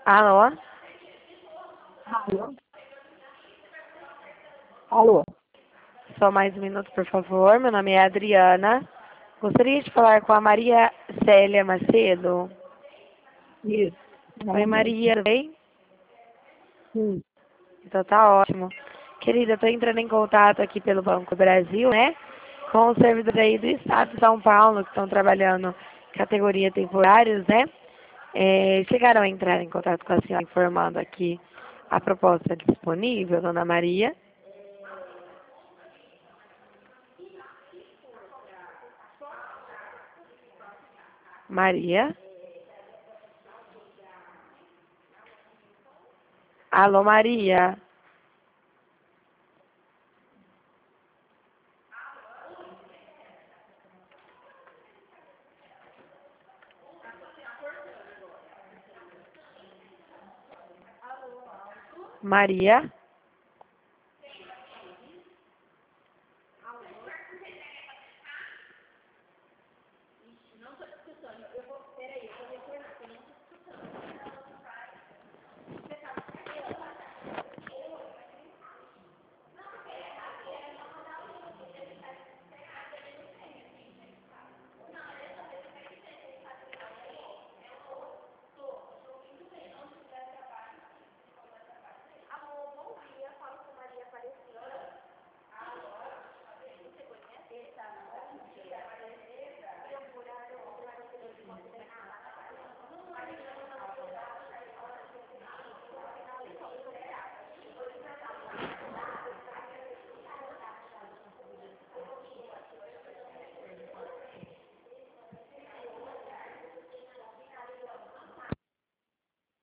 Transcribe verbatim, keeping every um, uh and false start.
Alô? Alô? Alô? Só mais um minuto, por favor. Meu nome é Adriana. Gostaria de falar com a Maria Célia Macedo. Isso. Oi, Ela mesmo. Maria, tudo bem? Sim. Então tá ótimo. Querida, eu tô entrando em contato aqui pelo Banco do Brasil, né? Com os servidores aí do Estado de São Paulo que estão trabalhando categoria temporários, né? É, chegaram a entrar em contato com a senhora informando aqui a proposta disponível, dona Maria. Maria? Alô, Maria? Maria?